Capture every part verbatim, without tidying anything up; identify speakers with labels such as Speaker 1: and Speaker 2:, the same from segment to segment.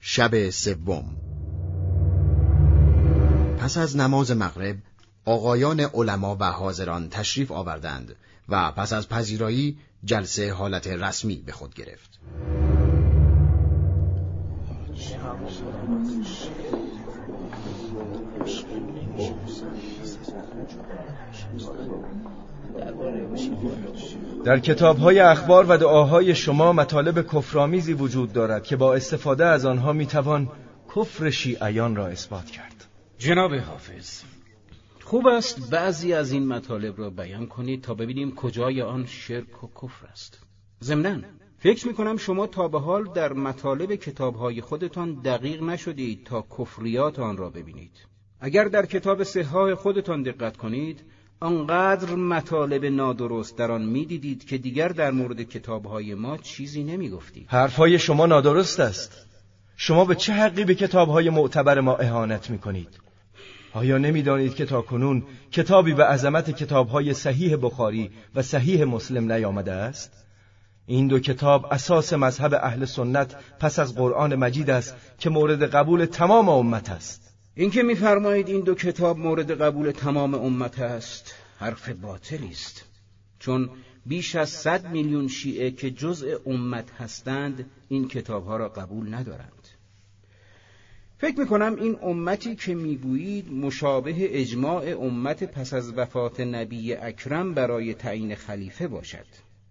Speaker 1: شب سوم. پس از نماز مغرب آقایان علما و حاضران تشریف آوردند و پس از پذیرایی جلسه حالت رسمی به خود گرفت.
Speaker 2: در کتاب‌های اخبار و دعاهای شما مطالب کفرآمیزی وجود دارد که با استفاده از آنها میتوان کفر شیعیان را اثبات کرد.
Speaker 3: جناب حافظ، خوب است بعضی از این مطالب را بیان کنید تا ببینیم کجای آن شرک و کفر است. ضمناً فکر می‌کنم شما تا به حال در مطالب کتاب‌های خودتان دقیق نشدید تا کفریات آن را ببینید. اگر در کتاب صحاح خودتان دقت کنید، آنقدر مطالب نادرست در آن می‌دیدید که دیگر در مورد کتاب‌های ما چیزی نمی‌گفتید.
Speaker 2: حرف‌های شما نادرست است. شما به چه حقی به کتاب‌های معتبر ما اهانت می‌کنید؟ آیا نمی‌دانید که تاکنون کتابی به عظمت کتاب‌های صحیح بخاری و صحیح مسلم نیامده است؟ این دو کتاب اساس مذهب اهل سنت پس از قرآن مجید است که مورد قبول تمام امت است.
Speaker 3: این که می‌فرمایید این دو کتاب مورد قبول تمام امت است حرف باطلی است، چون بیش از صد میلیون شیعه که جزء امت هستند این کتاب‌ها را قبول ندارند. فکر می‌کنم این امتی که می‌گویید مشابه اجماع امت پس از وفات نبی اکرم برای تعیین خلیفه باشد.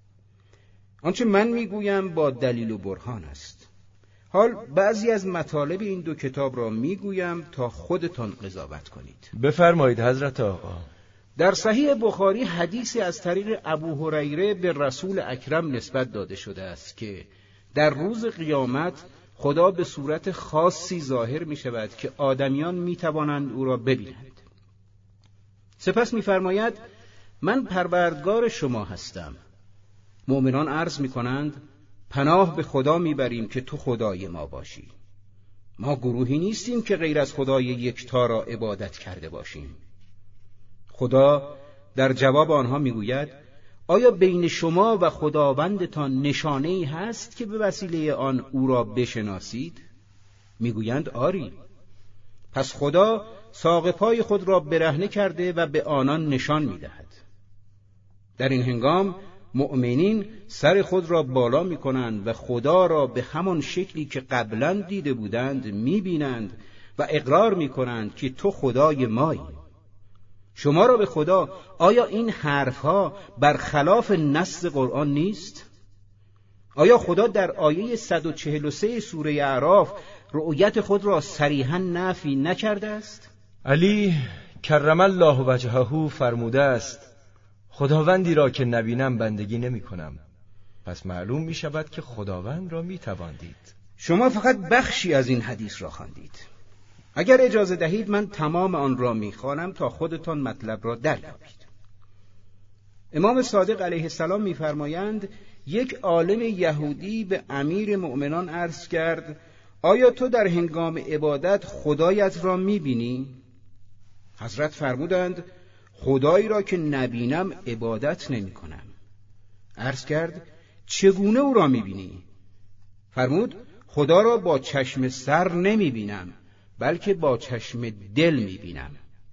Speaker 3: آنچه من می‌گویم با دلیل و برهان است. حال بعضی از مطالب این دو کتاب را میگویم تا خودتان قضاوت کنید.
Speaker 2: بفرمایید حضرت آقا.
Speaker 3: در صحیح بخاری حدیثی از طریق ابو هریره به رسول اکرم نسبت داده شده است که در روز قیامت خدا به صورت خاصی ظاهر می شود که آدمیان می توانند او را ببینند. سپس می فرماید من پروردگار شما هستم. مؤمنان عرض می کنند پناه به خدا میبریم که تو خدای ما باشی. ما گروهی نیستیم که غیر از خدای یکتا را عبادت کرده باشیم. خدا در جواب آنها میگوید آیا بین شما و خداوندتان نشانه‌ای هست که به وسیله آن او را بشناسید؟ میگویند آری. پس خدا ساق پای خود را برهنه کرده و به آنان نشان میدهد. در این هنگام مؤمنین سر خود را بالا می کنند و خدا را به همان شکلی که قبلا دیده بودند می بینند و اقرار می کنند که تو خدای مایی. شما را به خدا، آیا این حرفها برخلاف نص قرآن نیست؟ آیا خدا در آیه صد و چهل و سه سوره اعراف رؤیت خود را صریحاً نفی نکرده است؟
Speaker 2: علی کرم الله وجهه فرموده است خداوندی را که نبینم بندگی نمی کنم. پس معلوم می شود که خداوند را می توان دید.
Speaker 3: شما فقط بخشی از این حدیث را خواندید. اگر اجازه دهید من تمام آن را می خوانم تا خودتان مطلب را دریابید. امام صادق علیه السلام می فرمایند یک عالم یهودی به امیر مؤمنان عرض کرد آیا تو در هنگام عبادت خدایت را می بینی؟ حضرت فرمودند خدایی را که نبینم عبادت نمی کنم. عرض کرد چگونه او را می بینی؟ فرمود خدا را با چشم سر نمی بینم بلکه با چشم دل می بینم.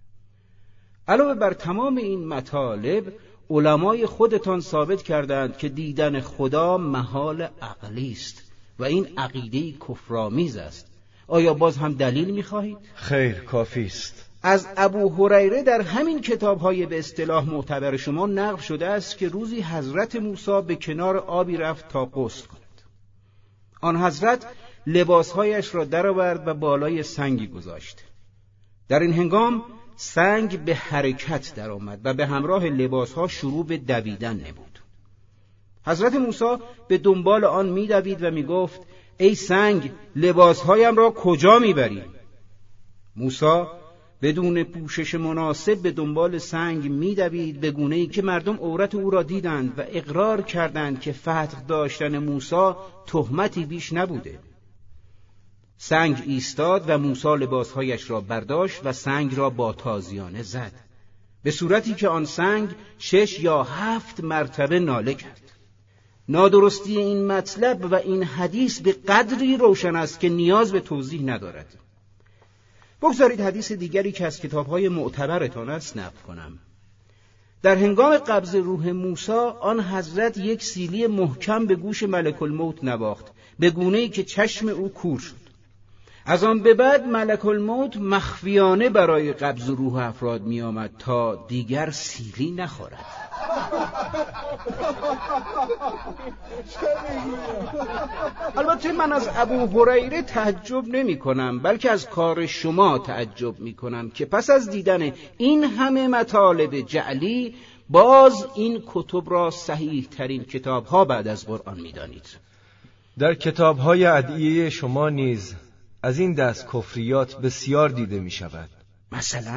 Speaker 3: علاوه بر تمام این مطالب علمای خودتان ثابت کردند که دیدن خدا محال عقلی است و این عقیده کفرآمیز است. آیا باز هم دلیل می خواهید؟
Speaker 2: خیر کافی است.
Speaker 3: از ابو هریره در همین کتاب‌های به اصطلاح معتبر شما نقل شده است که روزی حضرت موسی به کنار آبی رفت تا غسل کند. آن حضرت لباسهایش را درآورد و بالای سنگی گذاشت. در این هنگام سنگ به حرکت درآمد و به همراه لباسها شروع به دویدن نمود. حضرت موسی به دنبال آن می‌دوید و می‌گفت ای سنگ لباسهایم را کجا می‌بری؟ موسی بدون پوشش مناسب به دنبال سنگ می‌دوید به گونه‌ای که مردم عورت او را دیدند و اقرار کردند که فتح داشتن موسی تهمتی بیش نبوده. سنگ ایستاد و موسی لباسهایش را برداشت و سنگ را با تازیانه زد، به صورتی که آن سنگ شش یا هفت مرتبه ناله کرد. نادرستی این مطلب و این حدیث به قدری روشن است که نیاز به توضیح ندارد. بگذارید حدیث دیگری که از کتاب‌های معتبرتان است نقل کنم. در هنگام قبض روح موسی آن حضرت یک سیلی محکم به گوش ملک الموت نواخت، به گونه‌ای که چشم او کور شد. از آن به بعد ملک الموت مخفیانه برای قبض روح افراد می آمد تا دیگر سیلی نخورد. البته من از ابو هریره تعجب نمی کنم، بلکه از کار شما تعجب می کنم که پس از دیدن این همه مطالب جعلی باز این کتب را صحیح ترین کتاب ها بعد از قرآن می دانید.
Speaker 2: در کتاب های ادعیه شما نیز از این دست کفریات بسیار دیده می شود.
Speaker 3: مثلا؟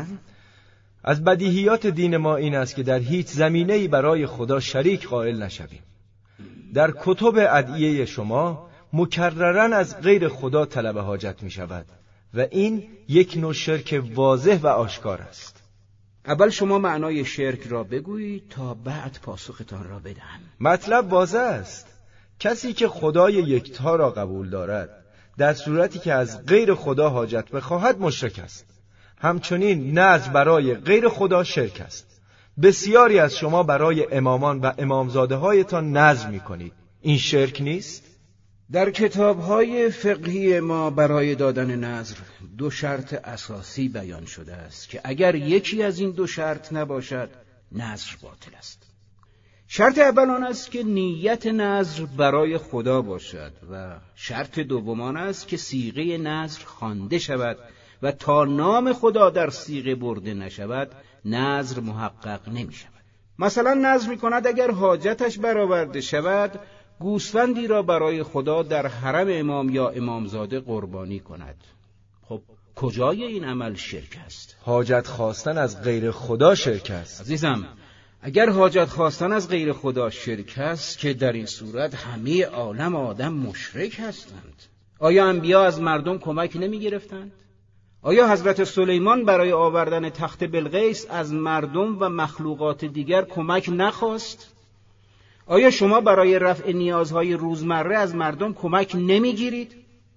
Speaker 2: از بدیهیات دین ما این است که در هیچ زمینه‌ای برای خدا شریک قائل نشویم. در کتب ادعیه شما مکرراً از غیر خدا طلب حاجت می شود و این یک نوع شرک واضح و آشکار است.
Speaker 3: اول شما معنای شرک را بگویید تا بعد پاسختان را بدهم.
Speaker 2: مطلب واضح است. کسی که خدای یکتا را قبول دارد در صورتی که از غیر خدا حاجت بخواهد مشرک است. همچنین نذر برای غیر خدا شرک است. بسیاری از شما برای امامان و امامزاده هایتان نذر می کنید. این شرک نیست؟
Speaker 3: در کتاب‌های فقهی ما برای دادن نذر دو شرط اساسی بیان شده است که اگر یکی از این دو شرط نباشد نذر باطل است. شرط اول آن است که نیت نذر برای خدا باشد و شرط دوم آن است که صیغه نذر خوانده شود و تا نام خدا در صیغه برده نشود نذر محقق نمی شود. مثلا نذر می کند اگر حاجتش برآورده شود گوسفندی را برای خدا در حرم امام یا امامزاده قربانی کند. خب کجای این عمل شرک است؟
Speaker 2: حاجت خواستن از غیر خدا شرک است.
Speaker 3: عزیزم، اگر حاجت خواستن از غیر خدا شرک است که در این صورت همه عالم آدم مشرک هستند. آیا انبیا از مردم کمک نمی گرفتند؟ آیا حضرت سلیمان برای آوردن تخت بلقیس از مردم و مخلوقات دیگر کمک نخواست؟ آیا شما برای رفع نیازهای روزمره از مردم کمک نمیگیرید؟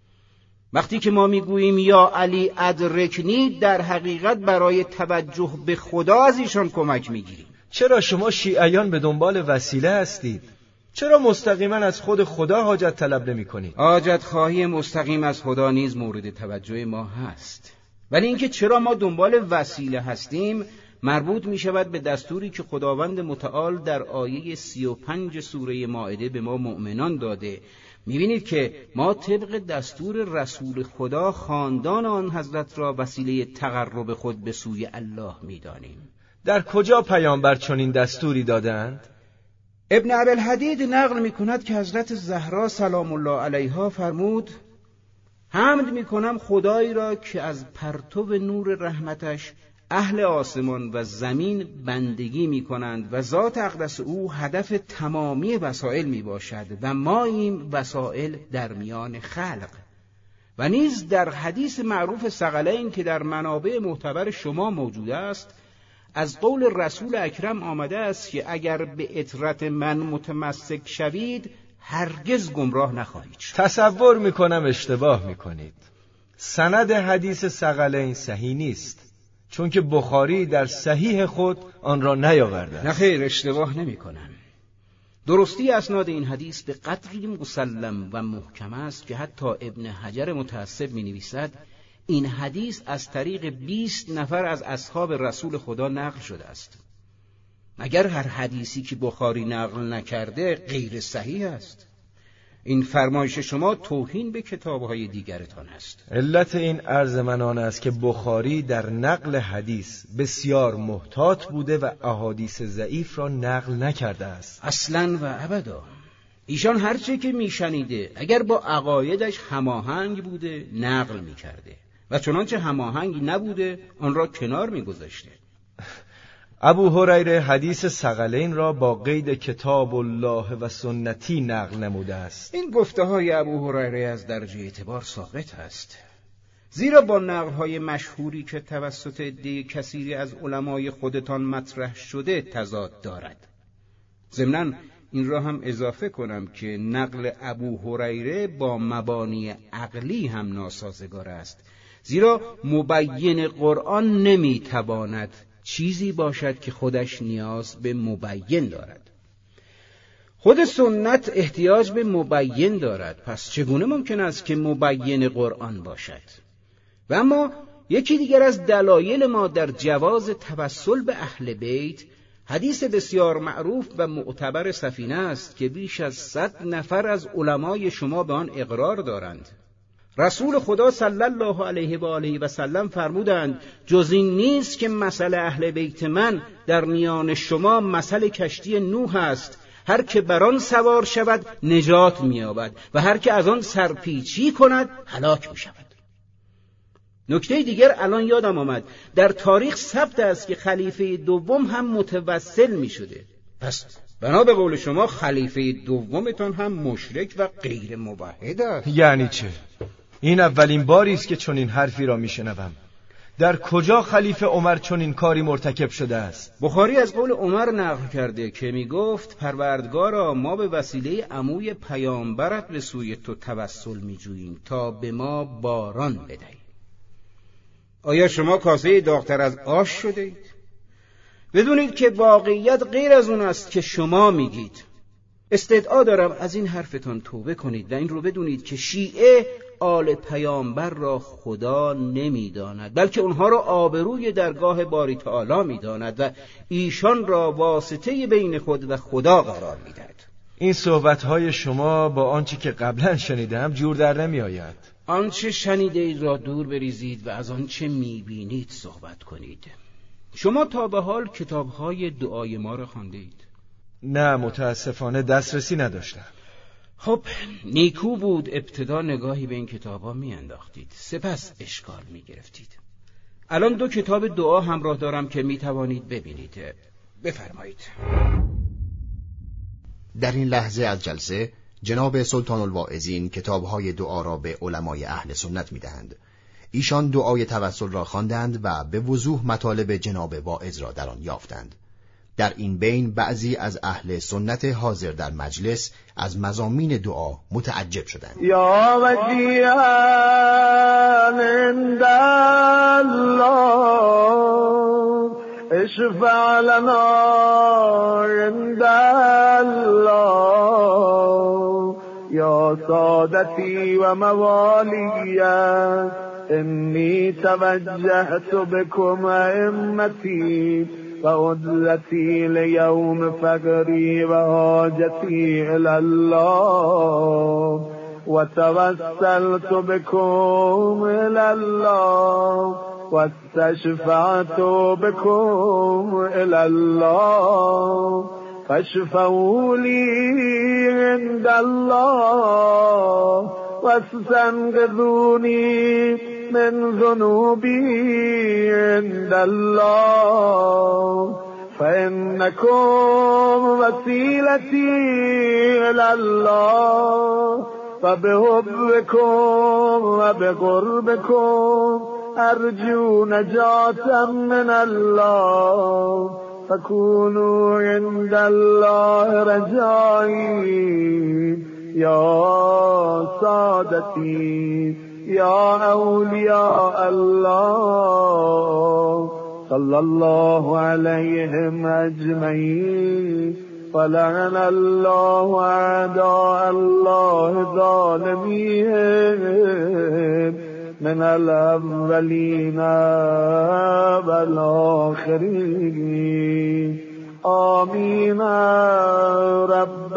Speaker 3: وقتی که ما میگوییم یا علی ادرکنی در حقیقت برای توجه به خدا از ایشان کمک میگیریم.
Speaker 2: چرا شما شیعیان به دنبال وسیله هستید؟ چرا مستقیما از خود خدا حاجت طلب نمی کنید؟
Speaker 3: حاجت خواهی مستقیم از خدا نیز مورد توجه ما هست، ولی اینکه چرا ما دنبال وسیله هستیم مربوط می شود به دستوری که خداوند متعال در آیه سی و پنج سوره مائده به ما مؤمنان داده. می بینید که ما طبق دستور رسول خدا خاندان آن حضرت را وسیله تقرب خود به سوی الله می دانیم.
Speaker 2: در کجا پیامبر چنین دستوری دادند؟
Speaker 3: ابن ابی‌الحدید نقل می کند که حضرت زهرا سلام الله علیها فرمود: حمد می کنم خدایی را که از پرتو نور رحمتش اهل آسمان و زمین بندگی می کنند و ذات اقدس او هدف تمامی وسائل می باشد و ما این وسائل در میان خلق. و نیز در حدیث معروف ثقلین که در منابع معتبر شما موجود است از قول رسول اکرم آمده است که اگر به عطرت من متمسک شوید هرگز گمراه نخواهید شد.
Speaker 2: تصور میکنم اشتباه میکنید. سند حدیث ثقلین صحیح نیست، چون که بخاری در صحیح خود آن را نیاورده است.
Speaker 3: نه خیر، اشتباه نمی کنم. درستی اسناد این حدیث به قدری مسلم و محکم است که حتی ابن حجر متعصب می نویسد این حدیث از طریق بیست نفر از اصحاب رسول خدا نقل شده است. مگر هر حدیثی که بخاری نقل نکرده غیر صحیح است؟ این فرمایش شما توهین به کتاب‌های دیگرتان است.
Speaker 2: علت این عرض من آن است که بخاری در نقل حدیث بسیار محتاط بوده و احادیث ضعیف را نقل نکرده است.
Speaker 3: اصلاً و ابدا. ایشان هرچه که میشنیده اگر با عقایدش هماهنگ بوده نقل میکرده و چنانچه هماهنگ نبوده آن را کنار میگذاشته.
Speaker 2: ابو هریره حدیث ثقلین را با قید کتاب الله و سنتی نقل نموده است.
Speaker 3: این گفته های ابو هریره از درجه اعتبار ساقط است، زیرا با نقل های مشهوری که توسط عده کثیری از علمای خودتان مطرح شده تضاد دارد. ضمناً این را هم اضافه کنم که نقل ابو هریره با مبانی عقلی هم ناسازگار است، زیرا مبین قرآن نمیتواند چیزی باشد که خودش نیاز به مبین دارد. خود سنت احتیاج به مبین دارد، پس چگونه ممکن است که مبین قرآن باشد؟ و اما یکی دیگر از دلایل ما در جواز توسل به اهل بیت حدیث بسیار معروف و معتبر سفینه است که بیش از صد نفر از علمای شما به آن اقرار دارند. رسول خدا صلی الله علیه و آله و سلم فرمودند جز این نیست که مثل اهل بیت من در میان شما مثل کشتی نوح است، هر که بر آن سوار شود نجات می‌یابد و هر که از آن سرپیچی کند هلاک می‌شود. نکته دیگر الان یادم آمد، در تاریخ ثبت است که خلیفه دوم هم متوسل می شده. پس بنا به قول شما خلیفه دومتان هم مشرک و غیر موحد است.
Speaker 2: یعنی چه؟ این اولین باری است که چنین حرفی را میشنوم. در کجا خلیفه عمر چنین کاری مرتکب شده است؟
Speaker 3: بخاری از قول عمر نقل کرده که می گفت پروردگارا ما به وسیله عموی پیامبرت به سوی تو توسل می جوییم تا به ما باران بدهی. آیا شما کاسه داغ‌تر از آش شده اید؟ بدونید که واقعیت غیر از اون است که شما میگید. استدعا دارم از این حرفتان توبه کنید و این رو بدونید که شیعه آل پیامبر را خدا نمیداند، بلکه اونها را آبروی درگاه باری تعالی میداند و ایشان را واسطه بین خود و خدا قرار میدهد.
Speaker 2: این صحبت‌های شما با آنچه که قبلا شنیدم جور در نمیآید.
Speaker 3: آنچه شنیده اید را دور بریزید و از آنچه میبینید صحبت کنید. شما تا به حال کتاب‌های دعای ما را خوانده اید؟
Speaker 2: نه، متاسفانه دسترسی نداشتم.
Speaker 3: خب نیکو بود ابتدا نگاهی به این کتاب‌ها میانداختید، سپس اشکال میگرفتید. الان دو کتاب دعا همراه دارم که میتوانید ببینید. بفرمایید.
Speaker 1: در این لحظه از جلسه جناب سلطان الواعظین کتاب‌های دعا را به علمای اهل سنت می‌دهند. ایشان دعای توسل را خواندند و به وضوح مطالب جناب واعظ را در آن یافتند. در این بین بعضی از اهل سنت حاضر در مجلس از مضامین دعا متعجب شدند.
Speaker 4: یا وجیها عند الله اشفع لنا عند الله یا سادتی و موالی انی توجهت بكم ائمتی و عدلتی لیوم فقری و حاجتی الالله و توسلت بكم الالله و استشفعت بكم الالله فاشفعوا لی عند الله واستنقذوني من ذنوبي عند الله فإنكم وسيلتي إلى الله فبحبكم وبقربكم أرجو نجاة من الله فكونوا عند الله رجائي یا سادتی یا اولیاء الله صلی الله علیهم اجمعین ولعن الله اعداء الله ظالمین من الاولین والآخرین آمین رب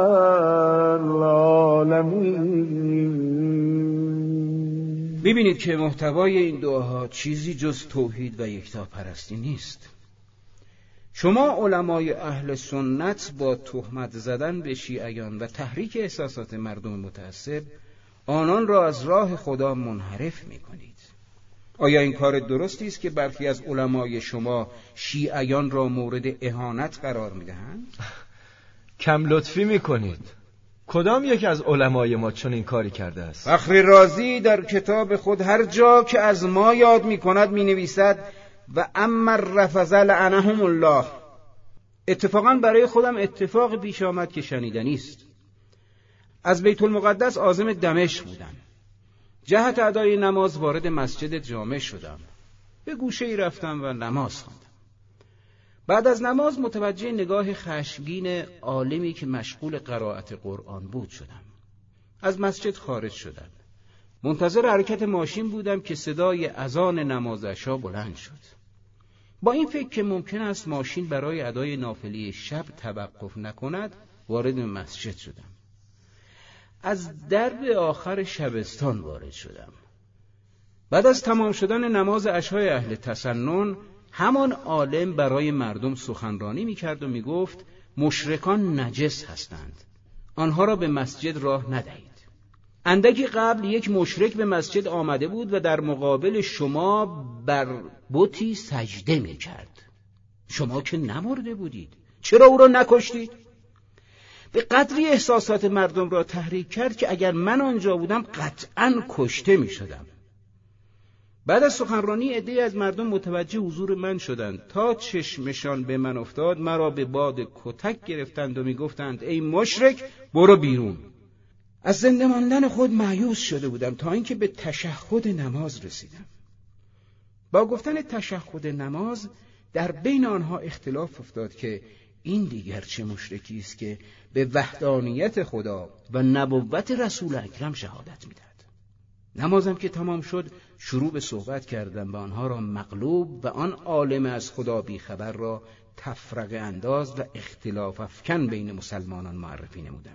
Speaker 4: العالمین.
Speaker 3: ببینید که محتوای این دعاها چیزی جز توحید و یکتاپرستی نیست. شما علمای اهل سنت با تهمت زدن به شیعیان و تحریک احساسات مردم متعصب آنان را از راه خدا منحرف می‌کنید. آیا این کار درستی است که برخی از علمای شما شیعیان را مورد اهانت قرار می‌دهند؟
Speaker 2: کم لطفی می‌کنید. کدام یک از علمای ما چون این کاری کرده است؟
Speaker 3: فخر رازی در کتاب خود هر جا که از ما یاد می‌کند می‌نویسد و اما الرفض لعنهم الله. اتفاقاً برای خودم اتفاق پیش آمد که شنیدنی است. از بیت المقدس عازم دمشق بودم. جهت ادای نماز وارد مسجد جامع شدم. به گوشه‌ای رفتم و نماز خواندم. بعد از نماز متوجه نگاه خشمگین عالمی که مشغول قرائت قرآن بود شدم. از مسجد خارج شدم. منتظر حرکت ماشین بودم که صدای اذان نماز عشا بلند شد. با این فکر که ممکن است ماشین برای ادای نافله شب توقف نکند، وارد مسجد شدم. از درب آخر شبستان وارد شدم. بعد از تمام شدن نماز عشای اهل تسنن، همان عالم برای مردم سخنرانی می‌کرد و می‌گفت مشرکان نجس هستند. آنها را به مسجد راه ندهید. اندکی قبل یک مشرک به مسجد آمده بود و در مقابل شما بر بتی سجده می‌کرد. شما که نمرده بودید، چرا او را نکشتید؟ به قدری احساسات مردم را تحریک کرد که اگر من آنجا بودم قطعاً کشته می‌شدم. بعد از سخنرانی عده‌ای از مردم متوجه حضور من شدند. تا چشمشان به من افتاد مرا به باد کتک گرفتند و میگفتند ای مشرک برو بیرون. از زنده ماندن خود مایوس شده بودم تا اینکه به تشهد نماز رسیدم. با گفتن تشهد نماز در بین آنها اختلاف افتاد که این دیگر چه مشرکی است که به وحدانیت خدا و نبوت رسول اکرم شهادت میدهد. نمازم که تمام شد شروع به صحبت کردم و آنها را مغلوب و آن عالم از خدا بی خبر را تفرقه انداز و اختلاف افکن بین مسلمانان معرفی نمودم.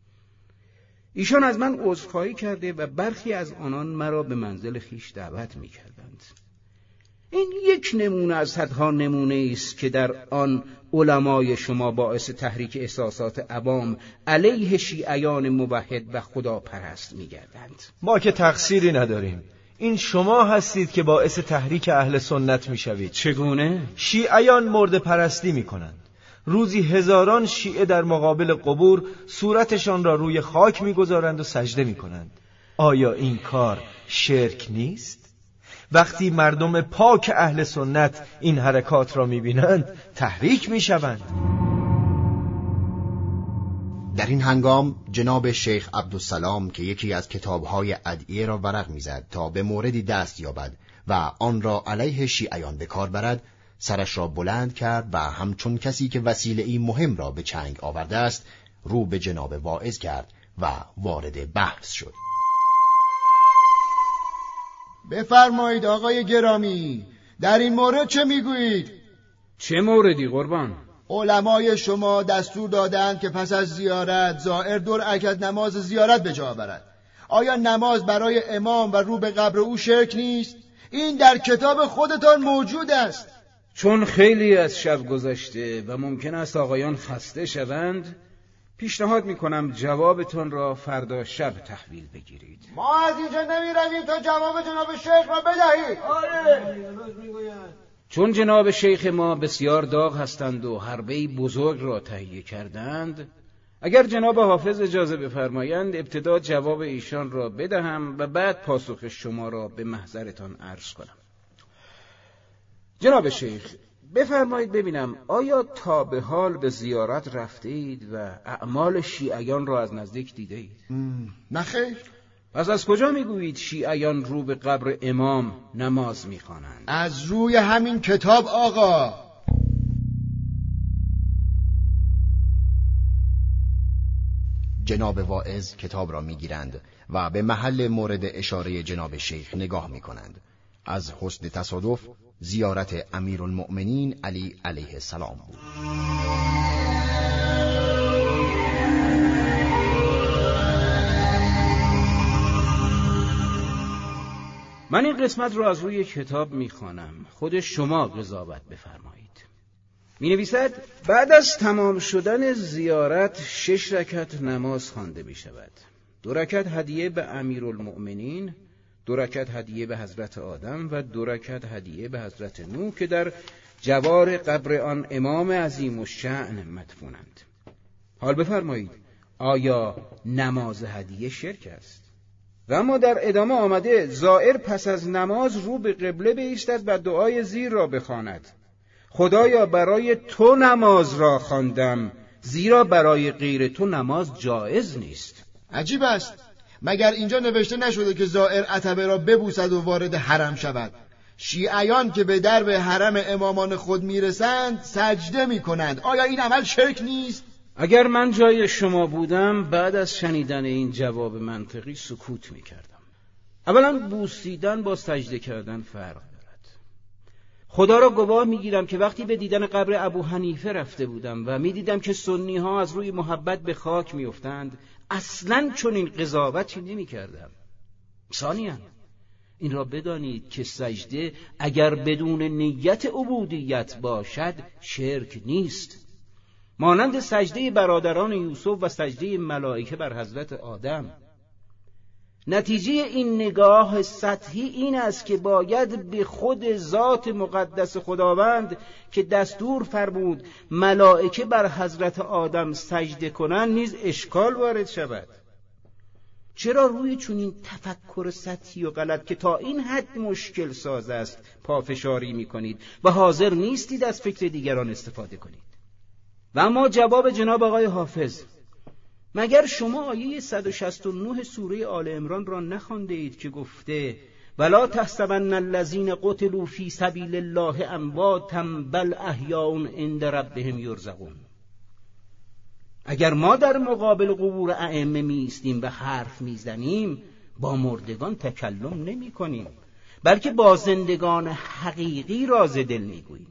Speaker 3: ایشان از من عذرخواهی کرده و برخی از آنان مرا به منزل خیش دعوت می کردند. این یک نمونه از صدها نمونه است که در آن علمای شما باعث تحریک احساسات عوام علیه شیعیان موحد و خدا پرست می گردند.
Speaker 2: ما که تقصیری نداریم. این شما هستید که باعث تحریک اهل سنت می شوید.
Speaker 3: چگونه؟
Speaker 2: شیعیان مرده پرستی می کنند. روزی هزاران شیعه در مقابل قبور صورتشان را روی خاک می گذارند و سجده می کنند. آیا این کار شرک نیست؟ وقتی مردم پاک اهل سنت این حرکات را می بینند تحریک می شوند.
Speaker 1: در این هنگام جناب شیخ عبدالسلام که یکی از کتابهای ادعیه را ورق میزد تا به موردی دست یابد و آن را علیه شیعیان به کار برد، سرش را بلند کرد و همچون کسی که وسیله‌ای مهم را به چنگ آورده است رو به جناب واعظ کرد و وارد بحث شد.
Speaker 5: بفرمایید آقای گرامی، در این مورد چه میگویید؟
Speaker 3: چه موردی قربان؟
Speaker 5: علمای شما دستور دادند که پس از زیارت زائر دو رکعت نماز زیارت به جا برد. آیا نماز برای امام و رو به قبر او شرک نیست؟ این در کتاب خودتان موجود است.
Speaker 3: چون خیلی از شب گذشته و ممکن است آقایان خسته شوند، پیشنهاد میکنم جوابتون را فردا شب تحویل بگیرید.
Speaker 5: ما از اینجا نمیرویم تا جواب جناب شیخ را بدهید. آره.
Speaker 3: چون جناب شیخ ما بسیار داغ هستند و حربه‌ای بزرگ را تهیه کردند، اگر جناب حافظ اجازه بفرمایند ابتدا جواب ایشان را بدهم و بعد پاسخ شما را به محضرتان عرض کنم. جناب شیخ، بفرمایید ببینم آیا تا به حال به زیارت رفته اید و اعمال شیعیان را از نزدیک دیده اید؟
Speaker 5: نه خیر.
Speaker 3: پس از کجا میگویید شیعیان رو به قبر امام نماز میخوانند؟
Speaker 5: از روی همین کتاب آقا.
Speaker 1: جناب واعظ کتاب را میگیرند و به محل مورد اشاره جناب شیخ نگاه میکنند. از حسن تصادف زیارت امیرالمؤمنین علی علیه السلام بود.
Speaker 3: من این قسمت را از روی کتاب میخوانم، خود شما قضاوت بفرمایید. می نویسد بعد از تمام شدن زیارت شش رکعت نماز خوانده می شود. دو رکعت هدیه به امیرالمؤمنین، دو رکعت هدیه به حضرت آدم و دو رکعت هدیه به حضرت نوح که در جوار قبر آن امام عظیم الشأن مدفونند. حال بفرمایید آیا نماز هدیه شرک است؟ و اما در ادامه آمده زائر پس از نماز رو به قبله بایستد و دعای زیر را بخواند. خدایا برای تو نماز را خواندم، زیرا برای غیر تو نماز جایز نیست.
Speaker 5: عجیب است، مگر اینجا نوشته نشده که زائر عتبه را ببوسد و وارد حرم شود؟ شیعیان که به درب حرم امامان خود میرسند سجده میکنند. آیا این عمل شرک نیست؟
Speaker 3: اگر من جای شما بودم بعد از شنیدن این جواب منطقی سکوت میکردم. اولا بوسیدن با سجده کردن فرق دارد. خدا را گواه میگیرم که وقتی به دیدن قبر ابو حنیفه رفته بودم و میدیدم که سنی ها از روی محبت به خاک میافتند، اصلاً چنین قضاوتی نمیکردم. ثانیاً این را بدانید که سجده اگر بدون نیت عبودیت باشد شرک نیست، مانند سجده برادران یوسف و سجده ملائکه بر حضرت آدم. نتیجه این نگاه سطحی این است که باید به خود ذات مقدس خداوند که دستور فرمود ملائکه بر حضرت آدم سجده کنند نیز اشکال وارد شود. چرا روی چنین تفکر سطحی و غلط که تا این حد مشکل ساز است پافشاری می‌کنید و حاضر نیستید از فکر دیگران استفاده کنید؟ و اما جواب جناب آقای حافظ، مگر شما آیه صد و شصت و نه سوره آل عمران را نخوانده اید که گفته ولا تحسبن الذین قتلوا فی سبیل الله امواتا بل احیاء عند ربهم یرزقون؟ اگر ما در مقابل قبور ائمه می ایستیم و حرف می زنیم با مردگان تکلم نمی کنیم، بلکه با زندگان حقیقی راز دل می گوییم.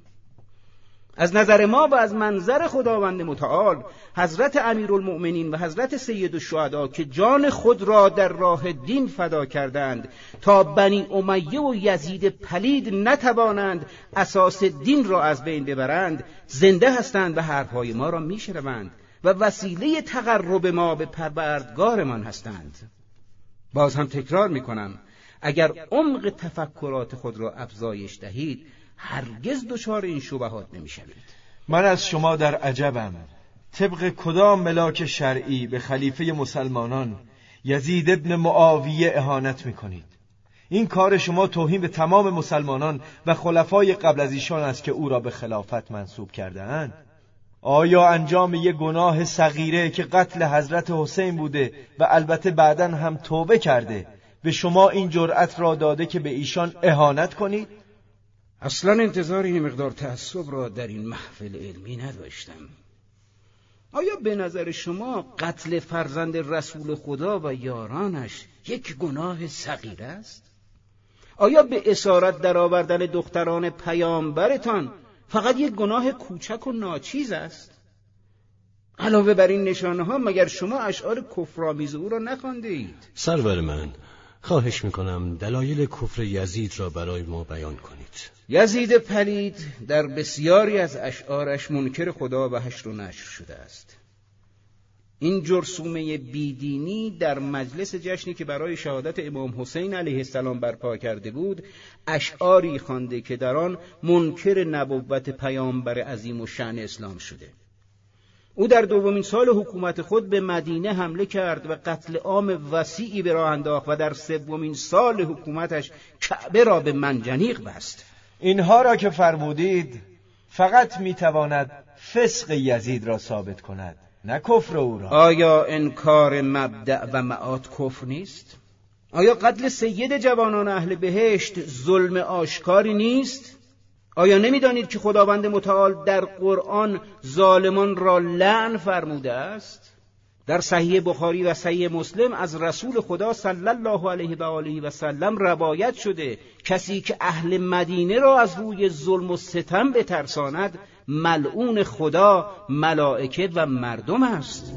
Speaker 3: از نظر ما و از منظر خداوند متعال حضرت امیرالمؤمنین و حضرت سید الشهدا که جان خود را در راه دین فدا کردند تا بنی امیه و یزید پلید نتوانند اساس دین را از بین ببرند، زنده هستند و حرفهای ما را میشنوند و وسیله تقرب ما به پروردگارمان هستند. باز هم تکرار میکنم، اگر عمق تفکرات خود را افزایش دهید هرگز دچار این شبهات نمیشوید.
Speaker 2: من از شما در عجبم. طبق کدام ملاک شرعی به خلیفه مسلمانان یزید ابن معاویه اهانت میکنید؟ این کار شما توهین به تمام مسلمانان و خلفای قبل از ایشان است که او را به خلافت منصوب کرده اند. آیا انجام یک گناه صغیره که قتل حضرت حسین بوده و البته بعداً هم توبه کرده به شما این جرأت را داده که به ایشان اهانت کنید؟
Speaker 3: اصلا انتظار این مقدار تعصب را در این محفل علمی نداشتم. آیا به نظر شما قتل فرزند رسول خدا و یارانش یک گناه صغیر است؟ آیا به اسارت در آوردن دختران پیامبرتان فقط یک گناه کوچک و ناچیز است؟ علاوه بر این نشانه ها مگر شما اشعار کفرآمیز او را نخوانده اید؟
Speaker 6: سرور من، خواهش میکنم دلایل کفر یزید را برای ما بیان کنید.
Speaker 3: یزید پلید در بسیاری از اشعارش منکر خدا و حشر و نشر شده است. این جرثومه بیدینی در مجلس جشنی که برای شهادت امام حسین علیه السلام برپا کرده بود اشعاری خوانده که در آن منکر نبوت پیامبر عظیم و شأن اسلام شده. او در دومین سال حکومت خود به مدینه حمله کرد و قتل عام وسیعی به راه انداخت و در سومین سال حکومتش کعبه را به منجنیق بست.
Speaker 2: اینها را که فرمودید فقط میتواند فسق یزید را ثابت کند، نه کفر او را.
Speaker 3: آیا انکار مبدأ و معاد کفر نیست؟ آیا قتل سید جوانان اهل بهشت ظلم آشکاری نیست؟ آیا نمیدانید که خداوند متعال در قرآن ظالمان را لعن فرموده است؟ در صحیح بخاری و صحیح مسلم از رسول خدا صلی الله علیه و آله و سلم روایت شده کسی که اهل مدینه را از روی ظلم و ستم بترساند ملعون خدا، ملائکه و مردم است.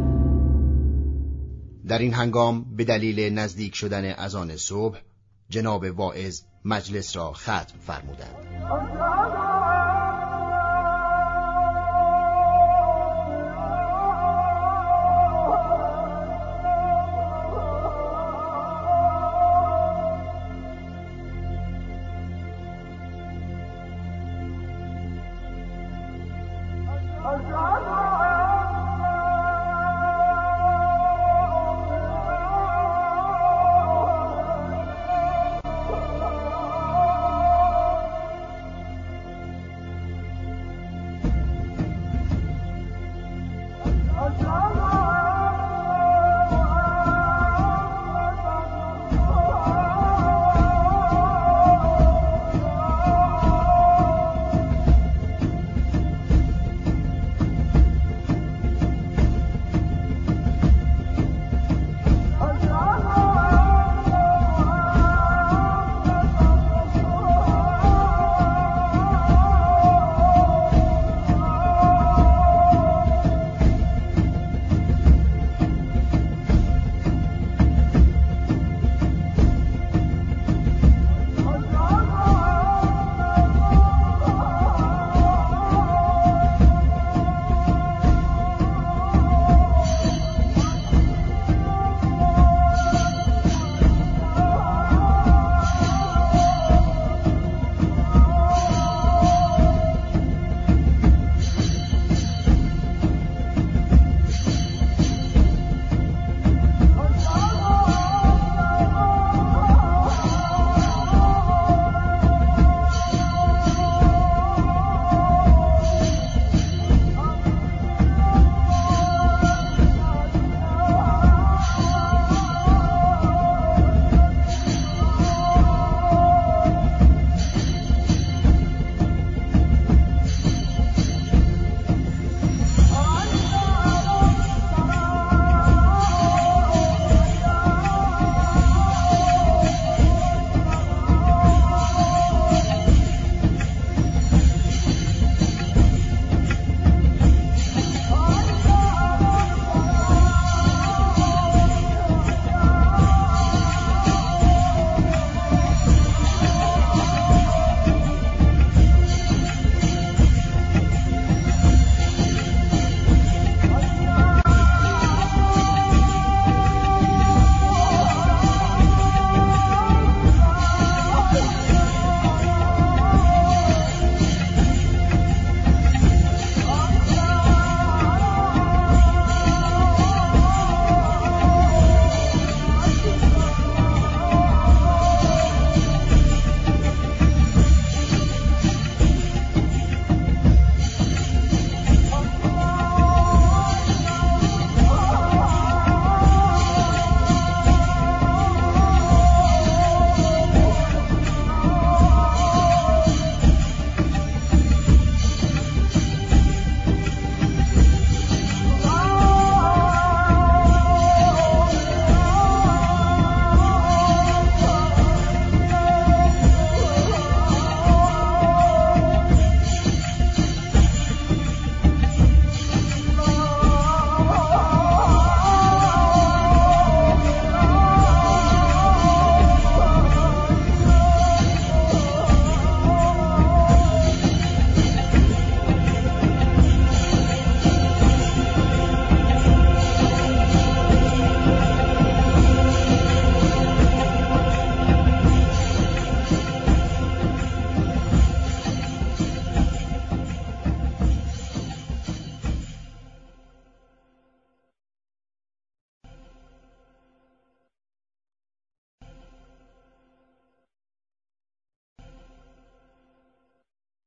Speaker 1: در این هنگام به دلیل نزدیک شدن اذان صبح جناب واعظ مجلس را ختم فرمودند.
Speaker 4: Allah